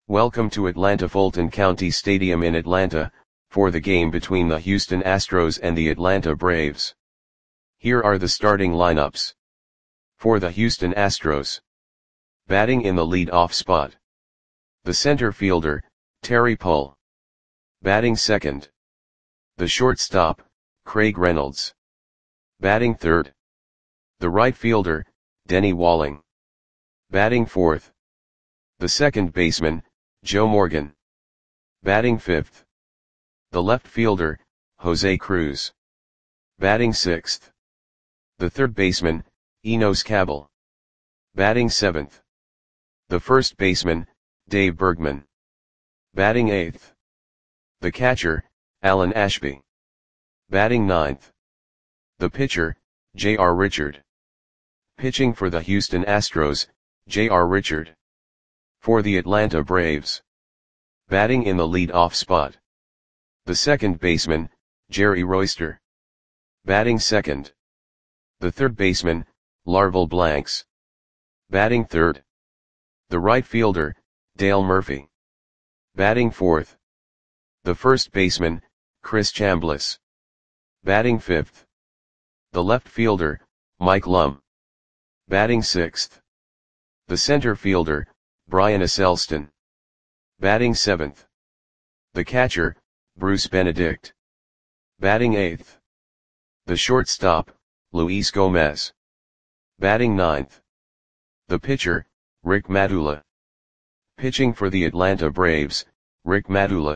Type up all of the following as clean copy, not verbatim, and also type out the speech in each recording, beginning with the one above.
Welcome to Atlanta Fulton County Stadium in Atlanta, for the game between the Houston Astros and the Atlanta Braves. Here are the starting lineups. For the Houston Astros. Batting in the lead-off spot. The center fielder, Terry Pull. Batting second. The shortstop, Craig Reynolds. Batting third. The right fielder, Denny Walling. Batting fourth. The second baseman, Joe Morgan. Batting fifth. The left fielder, Jose Cruz. Batting sixth. The third baseman, Enos Cabell. Batting seventh. The first baseman, Dave Bergman. Batting eighth. The catcher, Alan Ashby. Batting ninth. The pitcher, J.R. Richard. Pitching for the Houston Astros, J.R. Richard. For the Atlanta Braves. Batting in the lead-off spot. The second baseman, Jerry Royster. Batting second. The third baseman, Larvell Blanks. Batting third. The right fielder, Dale Murphy. Batting fourth. The first baseman, Chris Chambliss. Batting fifth. The left fielder, Mike Lum. Batting sixth. The center fielder, Brian Esselstyn. Batting seventh. The catcher, Bruce Benedict. Batting eighth. The shortstop, Luis Gomez. Batting ninth. The pitcher, Rick Madula. Pitching for the Atlanta Braves, Rick Madula.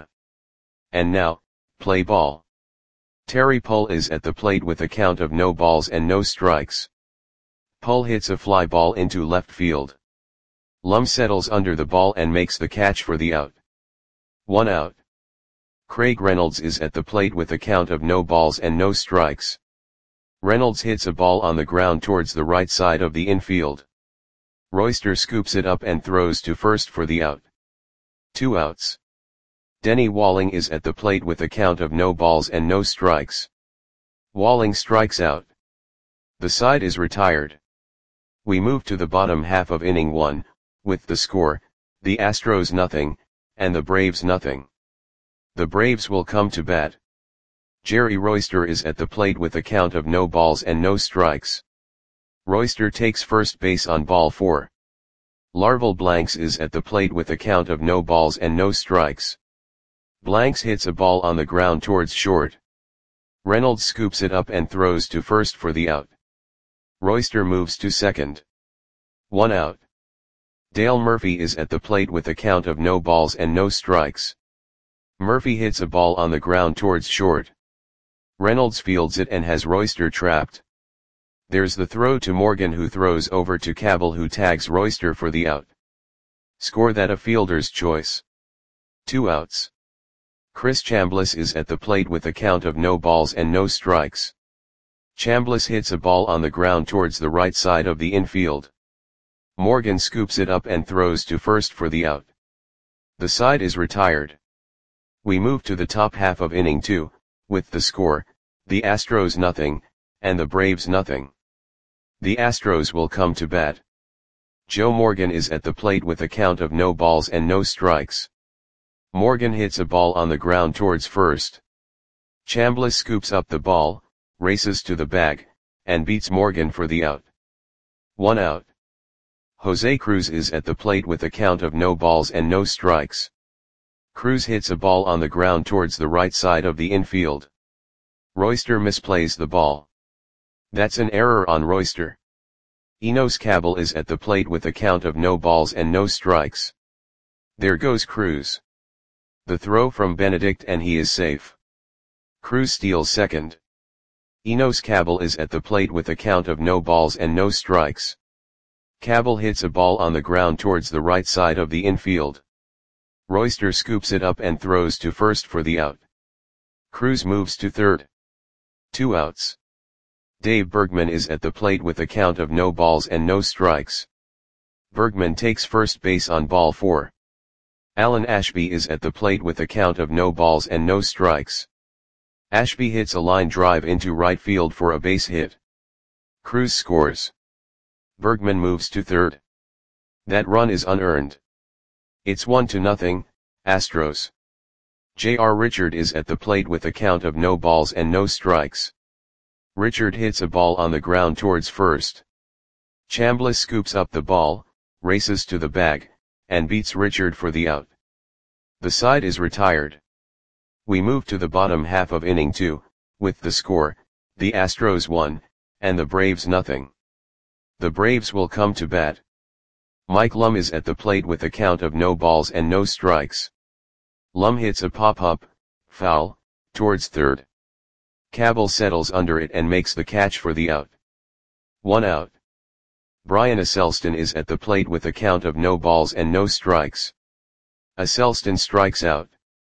And now, play ball. Terry Pull is at the plate with a count of no balls and no strikes. Pull hits a fly ball into left field. Lum settles under the ball and makes the catch for the out. 1 out. Craig Reynolds is at the plate with a count of no balls and no strikes. Reynolds hits a ball on the ground towards the right side of the infield. Royster scoops it up and throws to first for the out. 2 outs. Denny Walling is at the plate with a count of no balls and no strikes. Walling strikes out. The side is retired. We move to the bottom half of inning 1, with the score, the Astros nothing, and the Braves nothing. The Braves will come to bat. Jerry Royster is at the plate with a count of no balls and no strikes. Royster takes first base on ball 4. Larvell Blanks is at the plate with a count of no balls and no strikes. Blanks hits a ball on the ground towards short. Reynolds scoops it up and throws to first for the out. Royster moves to second. 1 out. Dale Murphy is at the plate with a count of no balls and no strikes. Murphy hits a ball on the ground towards short. Reynolds fields it and has Royster trapped. There's the throw to Morgan, who throws over to Cabell, who tags Royster for the out. Score that a fielder's choice. 2 outs. Chris Chambliss is at the plate with a count of no balls and no strikes. Chambliss hits a ball on the ground towards the right side of the infield. Morgan scoops it up and throws to first for the out. The side is retired. We move to the top half of inning 2, with the score, the Astros nothing, and the Braves nothing. The Astros will come to bat. Joe Morgan is at the plate with a count of no balls and no strikes. Morgan hits a ball on the ground towards first. Chambliss scoops up the ball, races to the bag, and beats Morgan for the out. 1 out. Jose Cruz is at the plate with a count of no balls and no strikes. Cruz hits a ball on the ground towards the right side of the infield. Royster misplays the ball. That's an error on Royster. Enos Cabell is at the plate with a count of no balls and no strikes. There goes Cruz. The throw from Benedict and he is safe. Cruz steals second. Enos Cabell is at the plate with a count of no balls and no strikes. Cabell hits a ball on the ground towards the right side of the infield. Royster scoops it up and throws to first for the out. Cruz moves to third. 2 outs. Dave Bergman is at the plate with a count of no balls and no strikes. Bergman takes first base on ball 4. Alan Ashby is at the plate with a count of no balls and no strikes. Ashby hits a line drive into right field for a base hit. Cruz scores. Bergman moves to third. That run is unearned. It's 1-0, Astros. J.R. Richard is at the plate with a count of no balls and no strikes. Richard hits a ball on the ground towards first. Chambliss scoops up the ball, races to the bag, and beats Richard for the out. The side is retired. We move to the bottom half of inning 2, with the score, the Astros 1, and the Braves nothing. The Braves will come to bat. Mike Lum is at the plate with a count of no balls and no strikes. Lum hits a pop-up, foul, towards third. Cabell settles under it and makes the catch for the out. 1 out. Brian Aselston is at the plate with a count of no balls and no strikes. Aselston strikes out.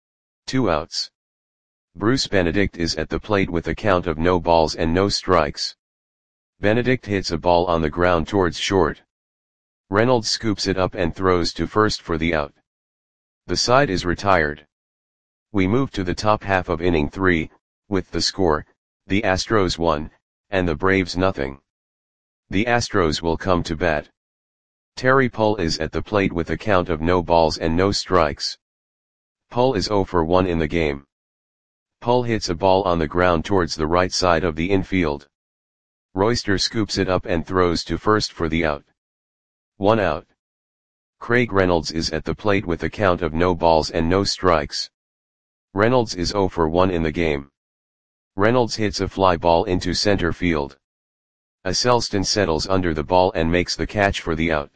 2 outs. Bruce Benedict is at the plate with a count of no balls and no strikes. Benedict hits a ball on the ground towards short. Reynolds scoops it up and throws to first for the out. The side is retired. We move to the top half of inning 3, with the score, the Astros 1, and the Braves nothing. The Astros will come to bat. Terry Pull is at the plate with a count of no balls and no strikes. Pull is 0 for 1 in the game. Pull hits a ball on the ground towards the right side of the infield. Royster scoops it up and throws to first for the out. 1 out. Craig Reynolds is at the plate with a count of no balls and no strikes. Reynolds is 0 for 1 in the game. Reynolds hits a fly ball into center field. Aselston settles under the ball and makes the catch for the out.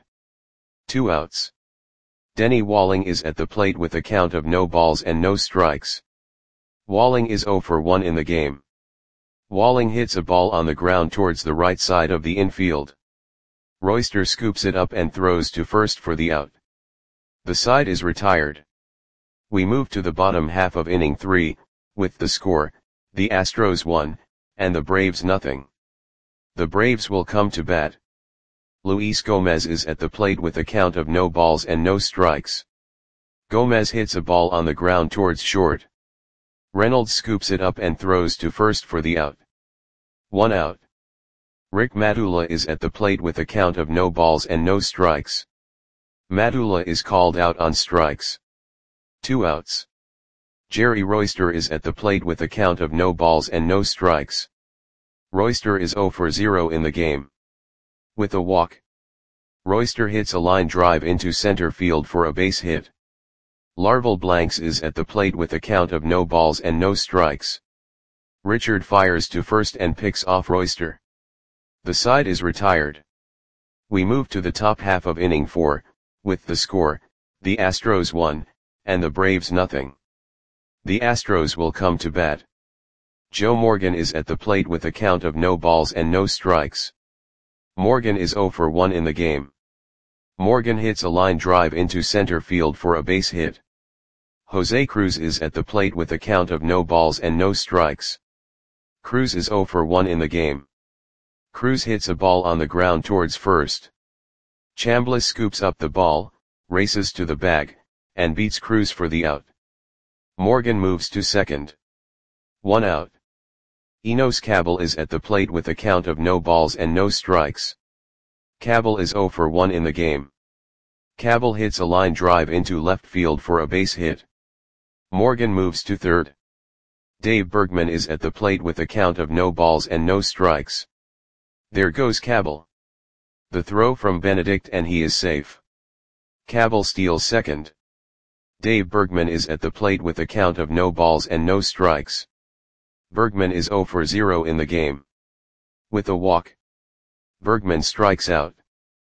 2 outs. Denny Walling is at the plate with a count of no balls and no strikes. Walling is 0 for 1 in the game. Walling hits a ball on the ground towards the right side of the infield. Royster scoops it up and throws to first for the out. The side is retired. We move to the bottom half of inning 3, with the score, the Astros 1, and the Braves nothing. The Braves will come to bat. Luis Gomez is at the plate with a count of no balls and no strikes. Gomez hits a ball on the ground towards short. Reynolds scoops it up and throws to first for the out. 1 out. Rick Madula is at the plate with a count of no balls and no strikes. Madula is called out on strikes. 2 outs. Jerry Royster is at the plate with a count of no balls and no strikes. Royster is 0 for 0 in the game. With a walk. Royster hits a line drive into center field for a base hit. Larval Blanks is at the plate with a count of no balls and no strikes. Richard fires to first and picks off Royster. The side is retired. We move to the top half of inning 4, with the score, the Astros 1, and the Braves nothing. The Astros will come to bat. Joe Morgan is at the plate with a count of no balls and no strikes. Morgan is 0 for 1 in the game. Morgan hits a line drive into center field for a base hit. Jose Cruz is at the plate with a count of no balls and no strikes. Cruz is 0 for 1 in the game. Cruz hits a ball on the ground towards first. Chambliss scoops up the ball, races to the bag, and beats Cruz for the out. Morgan moves to second. 1 out. Enos Cabell is at the plate with a count of no balls and no strikes. Cabell is 0 for 1 in the game. Cabell hits a line drive into left field for a base hit. Morgan moves to third. Dave Bergman is at the plate with a count of no balls and no strikes. There goes Cabell. The throw from Benedict and he is safe. Cabell steals second. Dave Bergman is at the plate with a count of no balls and no strikes. Bergman is 0 for 0 in the game. With a walk. Bergman strikes out.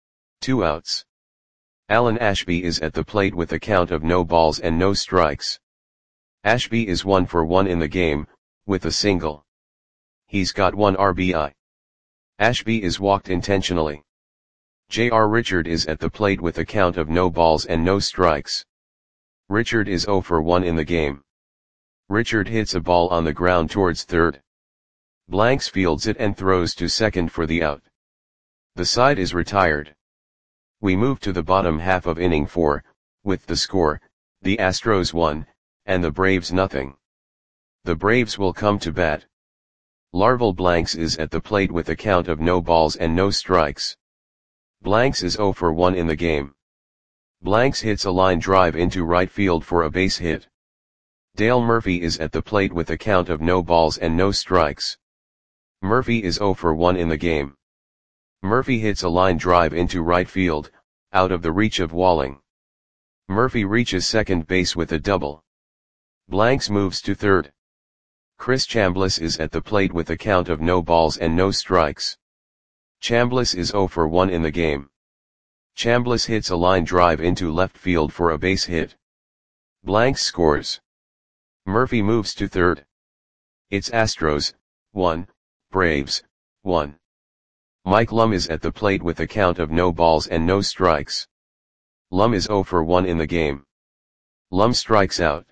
2 outs. Alan Ashby is at the plate with a count of no balls and no strikes. Ashby is 1 for 1 in the game, with a single. He's got 1 RBI. Ashby is walked intentionally. J.R. Richard is at the plate with a count of no balls and no strikes. Richard is 0 for 1 in the game. Richard hits a ball on the ground towards third. Blanks fields it and throws to second for the out. The side is retired. We move to the bottom half of inning 4, with the score, the Astros 1, and the Braves nothing. The Braves will come to bat. Larval Blanks is at the plate with a count of no balls and no strikes. Blanks is 0 for 1 in the game. Blanks hits a line drive into right field for a base hit. Dale Murphy is at the plate with a count of no balls and no strikes. Murphy is 0 for 1 in the game. Murphy hits a line drive into right field, out of the reach of Walling. Murphy reaches second base with a double. Blanks moves to third. Chris Chambliss is at the plate with a count of no balls and no strikes. Chambliss is 0 for 1 in the game. Chambliss hits a line drive into left field for a base hit. Blanks scores. Murphy moves to third. It's Astros, 1, Braves, 1. Mike Lum is at the plate with a count of no balls and no strikes. Lum is 0 for 1 in the game. Lum strikes out.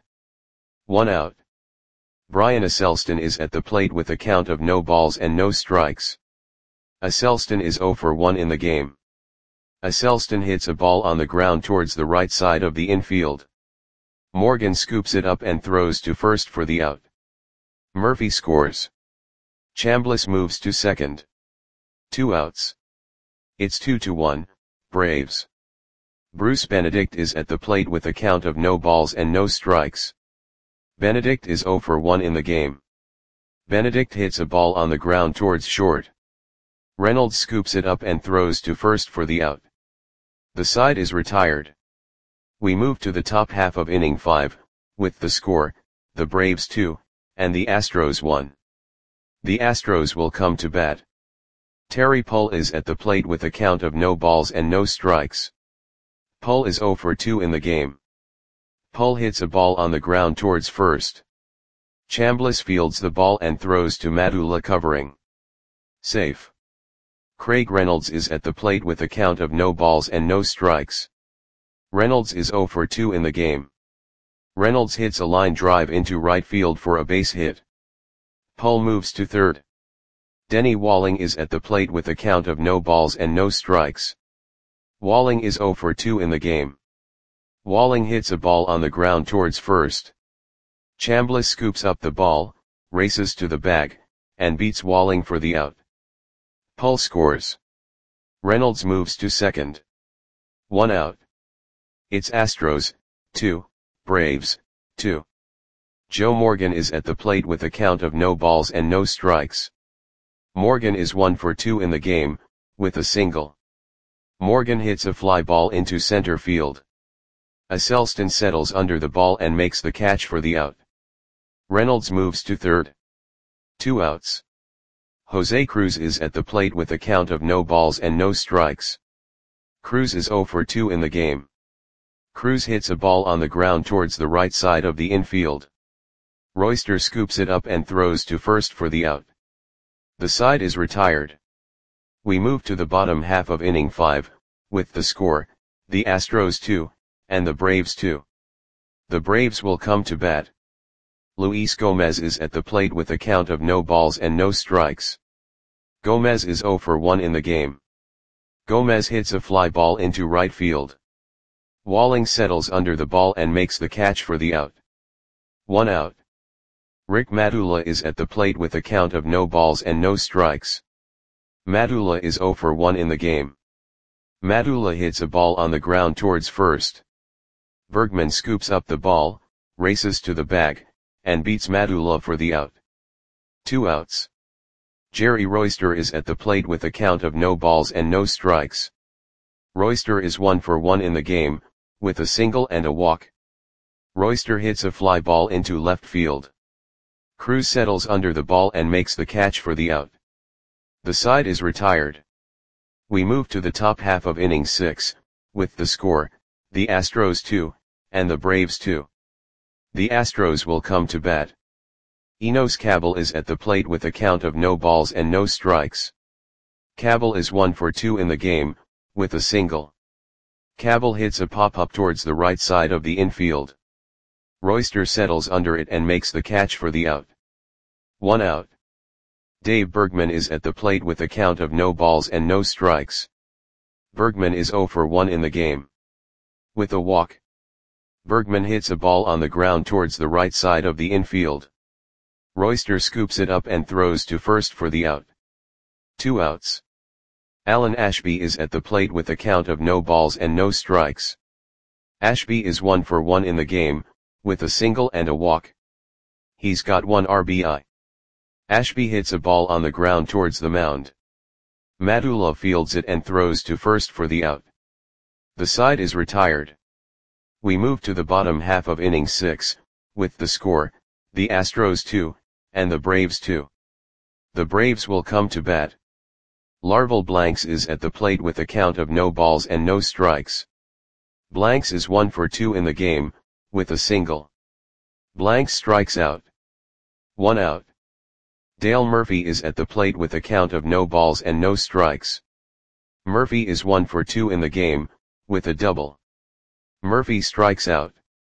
1 out. Brian Asselston is at the plate with a count of no balls and no strikes. Asselston is 0 for 1 in the game. Asselston hits a ball on the ground towards the right side of the infield. Morgan scoops it up and throws to first for the out. Murphy scores. Chambliss moves to second. 2 outs. It's 2-1, Braves. Bruce Benedict is at the plate with a count of no balls and no strikes. Benedict is 0 for 1 in the game. Benedict hits a ball on the ground towards short. Reynolds scoops it up and throws to first for the out. The side is retired. We move to the top half of inning 5, with the score, the Braves 2, and the Astros 1. The Astros will come to bat. Terry Pull is at the plate with a count of no balls and no strikes. Pull is 0 for 2 in the game. Pull hits a ball on the ground towards first. Chambliss fields the ball and throws to Madula covering. Safe. Craig Reynolds is at the plate with a count of no balls and no strikes. Reynolds is 0 for 2 in the game. Reynolds hits a line drive into right field for a base hit. Pull moves to third. Denny Walling is at the plate with a count of no balls and no strikes. Walling is 0 for 2 in the game. Walling hits a ball on the ground towards first. Chambliss scoops up the ball, races to the bag, and beats Walling for the out. Pull scores. Reynolds moves to second. 1 out. It's Astros, 2, Braves, 2. Joe Morgan is at the plate with a count of no balls and no strikes. Morgan is 1 for 2 in the game, with a single. Morgan hits a fly ball into center field. Asselston settles under the ball and makes the catch for the out. Reynolds moves to third. 2 outs. Jose Cruz is at the plate with a count of no balls and no strikes. Cruz is 0 for 2 in the game. Cruz hits a ball on the ground towards the right side of the infield. Royster scoops it up and throws to first for the out. The side is retired. We move to the bottom half of inning 5, with the score, the Astros 2, and the Braves 2. The Braves will come to bat. Luis Gomez is at the plate with a count of no balls and no strikes. Gomez is 0 for 1 in the game. Gomez hits a fly ball into right field. Walling settles under the ball and makes the catch for the out. 1 out. Rick Madula is at the plate with a count of no balls and no strikes. Madula is 0 for 1 in the game. Madula hits a ball on the ground towards first. Bergman scoops up the ball, races to the bag, and beats Madula for the out. 2 outs. Jerry Royster is at the plate with a count of no balls and no strikes. Royster is 1 for 1 in the game, with a single and a walk. Royster hits a fly ball into left field. Cruz settles under the ball and makes the catch for the out. The side is retired. We move to the top half of inning 6, with the score, the Astros 2, and the Braves 2. The Astros will come to bat. Enos Cabell is at the plate with a count of no balls and no strikes. Cabell is 1 for 2 in the game, with a single. Cabell hits a pop-up towards the right side of the infield. Royster settles under it and makes the catch for the out. 1 out. Dave Bergman is at the plate with a count of no balls and no strikes. Bergman is 0 for 1 in the game. With a walk. Bergman hits a ball on the ground towards the right side of the infield. Royster scoops it up and throws to first for the out. 2 outs. Alan Ashby is at the plate with a count of no balls and no strikes. Ashby is 1 for 1 in the game, with a single and a walk. He's got 1 RBI. Ashby hits a ball on the ground towards the mound. Madula fields it and throws to first for the out. The side is retired. We move to the bottom half of inning 6, with the score, the Astros 2, and the Braves 2. The Braves will come to bat. Larval Blanks is at the plate with a count of no balls and no strikes. Blanks is 1 for 2 in the game, with a single. Blanks strikes out. 1 out. Dale Murphy is at the plate with a count of no balls and no strikes. Murphy is 1 for 2 in the game, with a double. Murphy strikes out.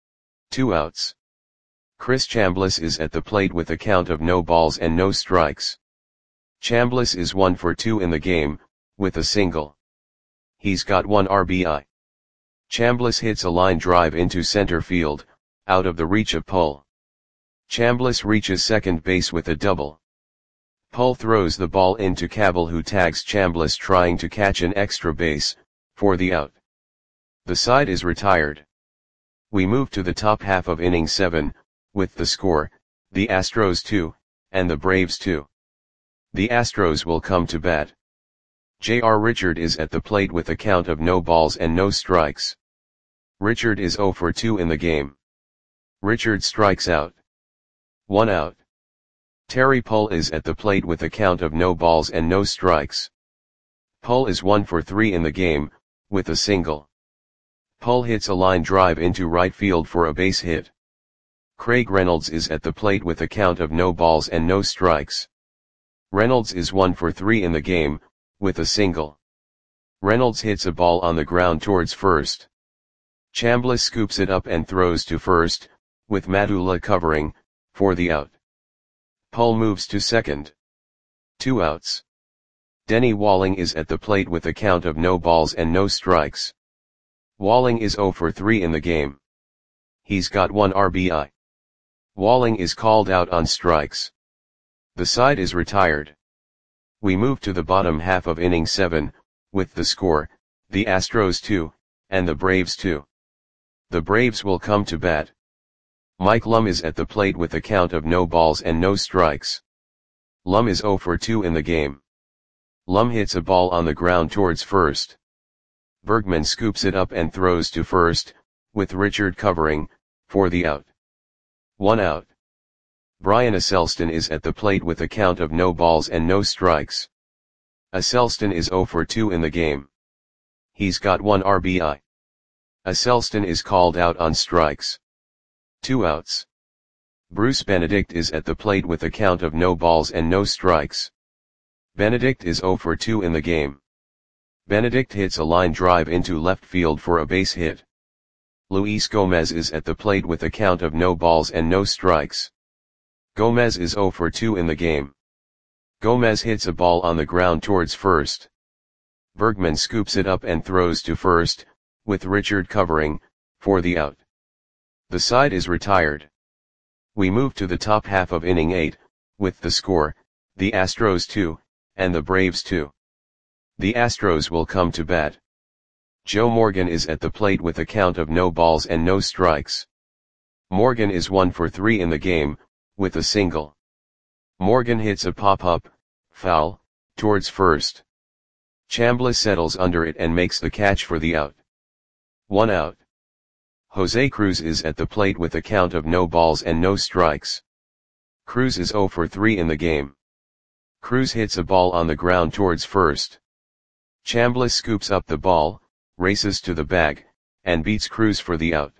2 outs. Chris Chambliss is at the plate with a count of no balls and no strikes. Chambliss is 1 for 2 in the game, with a single. He's got 1 RBI. Chambliss hits a line drive into center field, out of the reach of Pull. Chambliss reaches second base with a double. Pull throws the ball into Cabell, who tags Chambliss trying to catch an extra base, for the out. The side is retired. We move to the top half of inning 7, with the score, the Astros 2, and the Braves 2. The Astros will come to bat. J.R. Richard is at the plate with a count of no balls and no strikes. Richard is 0 for 2 in the game. Richard strikes out. 1 out. Terry Pull is at the plate with a count of no balls and no strikes. Pull is 1 for 3 in the game, with a single. Pull hits a line drive into right field for a base hit. Craig Reynolds is at the plate with a count of no balls and no strikes. Reynolds is 1 for 3 in the game, with a single. Reynolds hits a ball on the ground towards first. Chambliss scoops it up and throws to first, with Madula covering, for the out. Pull moves to second. 2 outs. Denny Walling is at the plate with a count of no balls and no strikes. Walling is 0 for 3 in the game. He's got 1 RBI. Walling is called out on strikes. The side is retired. We move to the bottom half of inning 7, with the score, the Astros 2, and the Braves 2. The Braves will come to bat. Mike Lum is at the plate with a count of no balls and no strikes. Lum is 0 for 2 in the game. Lum hits a ball on the ground towards first. Bergman scoops it up and throws to first, with Richard covering, for the out. 1 out. Brian Asselston is at the plate with a count of no balls and no strikes. Asselston is 0 for 2 in the game. He's got 1 RBI. Asselston is called out on strikes. 2 outs. Bruce Benedict is at the plate with a count of no balls and no strikes. Benedict is 0 for 2 in the game. Benedict hits a line drive into left field for a base hit. Luis Gomez is at the plate with a count of no balls and no strikes. Gomez is 0 for 2 in the game. Gomez hits a ball on the ground towards first. Bergman scoops it up and throws to first, with Richard covering, for the out. The side is retired. We move to the top half of inning 8, with the score, the Astros 2, and the Braves 2. The Astros will come to bat. Joe Morgan is at the plate with a count of no balls and no strikes. Morgan is 1 for 3 in the game, with a single. Morgan hits a pop-up, foul, towards first. Chambliss settles under it and makes the catch for the out. 1 out. Jose Cruz is at the plate with a count of no balls and no strikes. Cruz is 0 for 3 in the game. Cruz hits a ball on the ground towards first. Chambliss scoops up the ball, races to the bag, and beats Cruz for the out.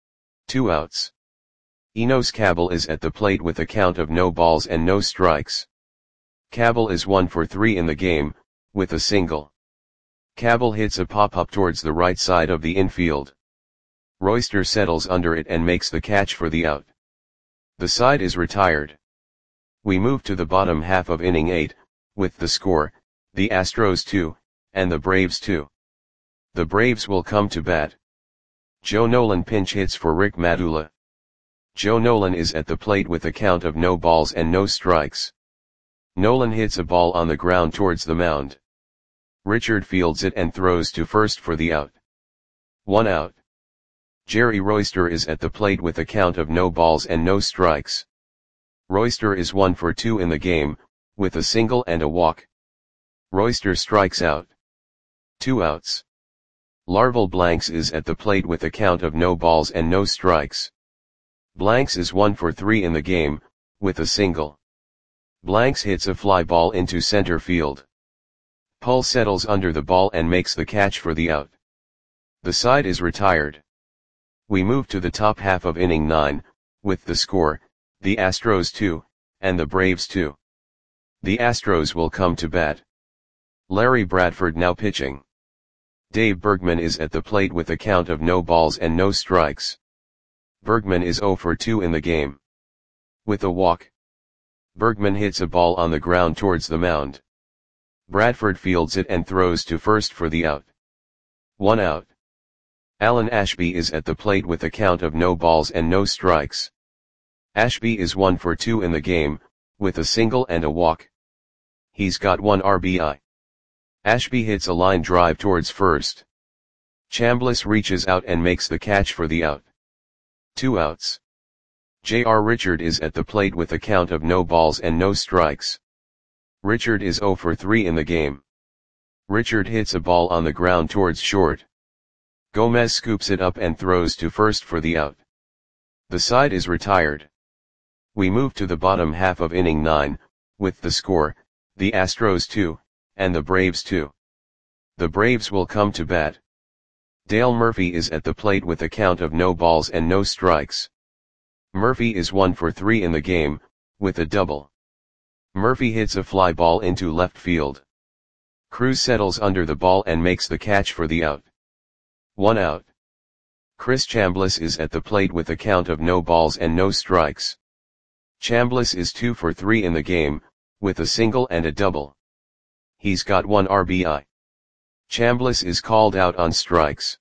2 outs. Enos Cabell is at the plate with a count of no balls and no strikes. Cabell is 1 for 3 in the game, with a single. Cabell hits a pop-up towards the right side of the infield. Royster settles under it and makes the catch for the out. The side is retired. We move to the bottom half of inning 8, with the score, the Astros 2, and the Braves 2. The Braves will come to bat. Joe Nolan pinch hits for Rick Madula. Joe Nolan is at the plate with a count of no balls and no strikes. Nolan hits a ball on the ground towards the mound. Richard fields it and throws to first for the out. 1 out. Jerry Royster is at the plate with a count of no balls and no strikes. Royster is 1 for 2 in the game, with a single and a walk. Royster strikes out. 2 outs. Larval Blanks is at the plate with a count of no balls and no strikes. Blanks is 1 for 3 in the game, with a single. Blanks hits a fly ball into center field. Pull settles under the ball and makes the catch for the out. The side is retired. We move to the top half of inning 9, with the score, the Astros 2, and the Braves 2. The Astros will come to bat. Larry Bradford now pitching. Dave Bergman is at the plate with a count of no balls and no strikes. Bergman is 0 for 2 in the game. With a walk. Bergman hits a ball on the ground towards the mound. Bradford fields it and throws to first for the out. 1 out. Alan Ashby is at the plate with a count of no balls and no strikes. Ashby is 1 for 2 in the game, with a single and a walk. He's got 1 RBI. Ashby hits a line drive towards first. Chambliss reaches out and makes the catch for the out. 2 outs. J.R. Richard is at the plate with a count of no balls and no strikes. Richard is 0 for 3 in the game. Richard hits a ball on the ground towards short. Gomez scoops it up and throws to first for the out. The side is retired. We move to the bottom half of inning 9, with the score, the Astros 2, and the Braves 2. The Braves will come to bat. Dale Murphy is at the plate with a count of no balls and no strikes. Murphy is 1 for 3 in the game, with a double. Murphy hits a fly ball into left field. Cruz settles under the ball and makes the catch for the out. 1 out. Chris Chambliss is at the plate with a count of no balls and no strikes. Chambliss is 2 for 3 in the game, with a single and a double. He's got 1 RBI. Chambliss is called out on strikes.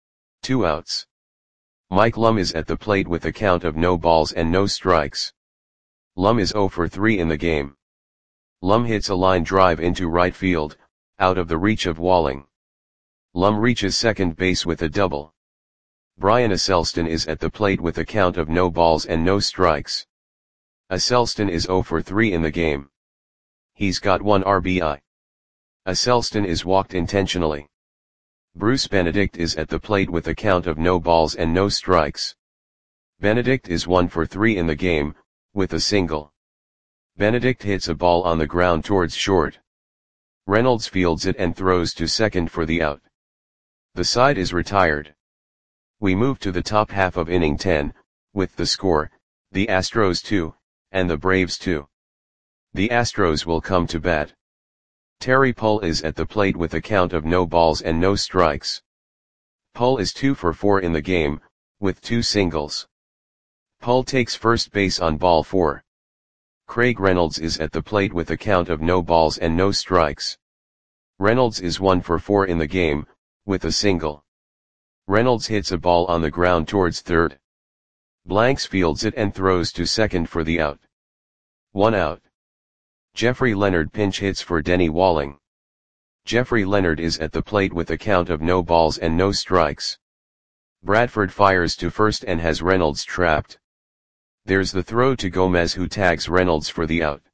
2 outs. Mike Lum is at the plate with a count of no balls and no strikes. Lum is 0 for 3 in the game. Lum hits a line drive into right field, out of the reach of Walling. Lum reaches second base with a double. Brian Aselston is at the plate with a count of no balls and no strikes. Aselston is 0 for 3 in the game. He's got 1 RBI. Aselston is walked intentionally. Bruce Benedict is at the plate with a count of no balls and no strikes. Benedict is 1 for 3 in the game, with a single. Benedict hits a ball on the ground towards short. Reynolds fields it and throws to second for the out. The side is retired. We move to the top half of inning 10, with the score, the Astros 2, and the Braves 2. The Astros will come to bat. Terry Pull is at the plate with a count of no balls and no strikes. Pull is 2 for 4 in the game, with 2 singles. Pull takes first base on ball 4. Craig Reynolds is at the plate with a count of no balls and no strikes. Reynolds is 1 for 4 in the game, with a single. Reynolds hits a ball on the ground towards third. Blanks fields it and throws to second for the out. 1 out. Jeffrey Leonard pinch hits for Denny Walling. Jeffrey Leonard is at the plate with a count of no balls and no strikes. Bradford fires to first and has Reynolds trapped. There's the throw to Gomez, who tags Reynolds for the out.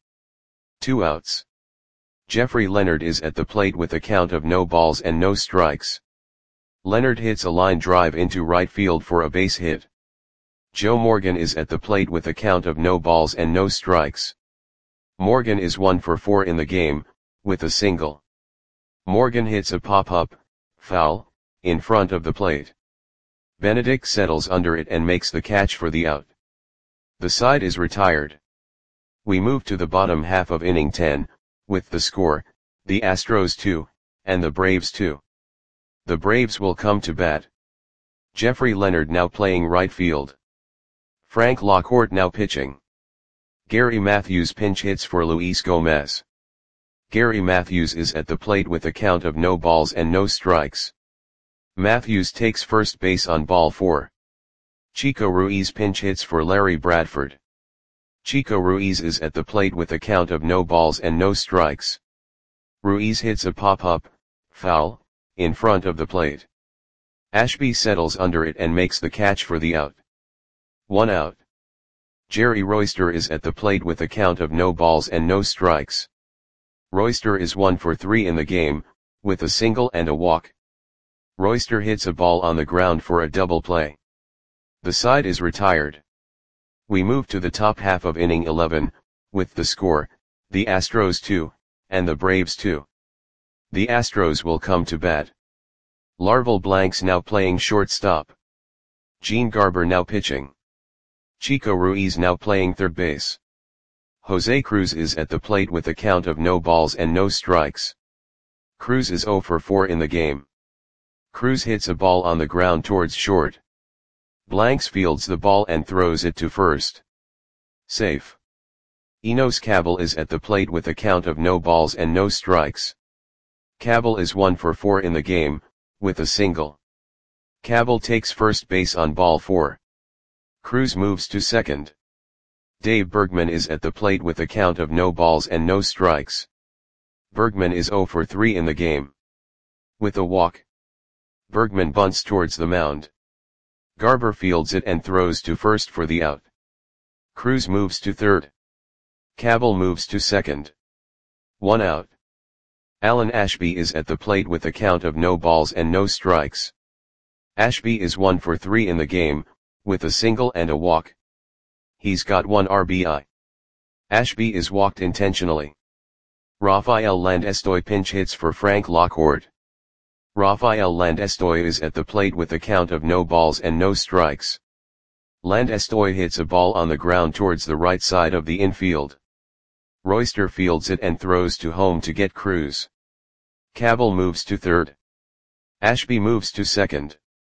2 outs. Jeffrey Leonard is at the plate with a count of no balls and no strikes. Leonard hits a line drive into right field for a base hit. Joe Morgan is at the plate with a count of no balls and no strikes. Morgan is 1 for 4 in the game, with a single. Morgan hits a pop-up, foul, in front of the plate. Benedict settles under it and makes the catch for the out. The side is retired. We move to the bottom half of inning 10, with the score, the Astros 2, and the Braves 2. The Braves will come to bat. Jeffrey Leonard now playing right field. Frank Lockhart now pitching. Gary Matthews pinch hits for Luis Gomez. Gary Matthews is at the plate with a count of no balls and no strikes. Matthews takes first base on ball 4. Chico Ruiz pinch hits for Larry Bradford. Chico Ruiz is at the plate with a count of no balls and no strikes. Ruiz hits a pop-up, foul, in front of the plate. Ashby settles under it and makes the catch for the out. 1 out. Jerry Royster is at the plate with a count of no balls and no strikes. Royster is 1 for 3 in the game, with a single and a walk. Royster hits a ball on the ground for a double play. The side is retired. We move to the top half of inning 11, with the score, the Astros 2, and the Braves 2. The Astros will come to bat. Larval Blanks now playing shortstop. Gene Garber now pitching. Chico Ruiz now playing third base. Jose Cruz is at the plate with a count of no balls and no strikes. Cruz is 0 for 4 in the game. Cruz hits a ball on the ground towards short. Blanks fields the ball and throws it to first. Safe. Enos Cabell is at the plate with a count of no balls and no strikes. Cabell is 1 for 4 in the game, with a single. Cabell takes first base on ball 4. Cruz moves to second. Dave Bergman is at the plate with a count of no balls and no strikes. Bergman is 0 for 3 in the game. With a walk. Bergman bunts towards the mound. Garber fields it and throws to first for the out. Cruz moves to third. Cabell moves to second. 1 out. Alan Ashby is at the plate with a count of no balls and no strikes. Ashby is 1 for 3 in the game, with a single and a walk. He's got 1 RBI. Ashby is walked intentionally. Rafael Landestoy pinch hits for Frank Lockwood. Rafael Landestoy is at the plate with a count of no balls and no strikes. Landestoy hits a ball on the ground towards the right side of the infield. Royster fields it and throws to home to get Cruz. Cabell moves to third. Ashby moves to second.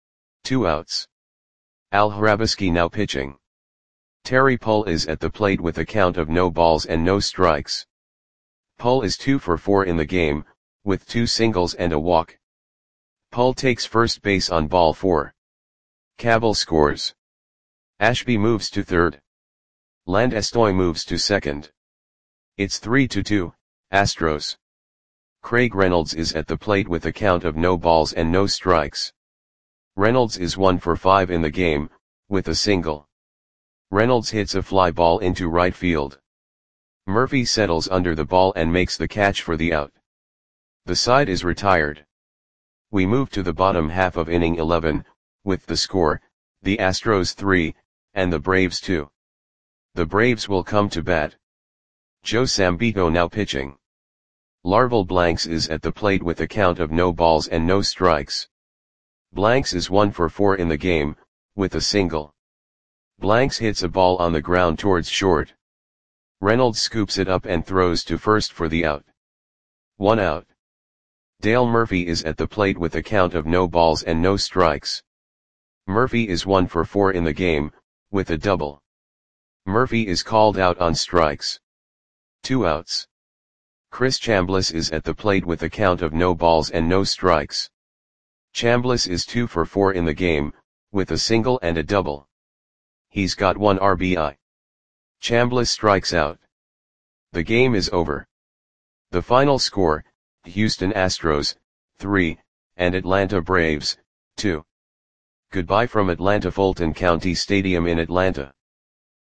2 outs. Al Hrabosky now pitching. Terry Pull is at the plate with a count of no balls and no strikes. Pull is 2 for 4 in the game, with 2 singles and a walk. Pull takes first base on ball 4. Cabell scores. Ashby moves to third. Landestoy moves to second. It's 3-2, Astros. Craig Reynolds is at the plate with a count of no balls and no strikes. Reynolds is 1 for 5 in the game, with a single. Reynolds hits a fly ball into right field. Murphy settles under the ball and makes the catch for the out. The side is retired. We move to the bottom half of inning 11, with the score, the Astros 3, and the Braves 2. The Braves will come to bat. Joe Sambito now pitching. Larval Blanks is at the plate with a count of no balls and no strikes. Blanks is 1 for 4 in the game, with a single. Blanks hits a ball on the ground towards short. Reynolds scoops it up and throws to first for the out. 1 out. Dale Murphy is at the plate with a count of no balls and no strikes. Murphy is 1 for 4 in the game, with a double. Murphy is called out on strikes. 2 outs. Chris Chambliss is at the plate with a count of no balls and no strikes. Chambliss is 2 for 4 in the game, with a single and a double. He's got 1 RBI. Chambliss strikes out. The game is over. The final score, Houston Astros, 3, and Atlanta Braves, 2. Goodbye from Atlanta Fulton County Stadium in Atlanta.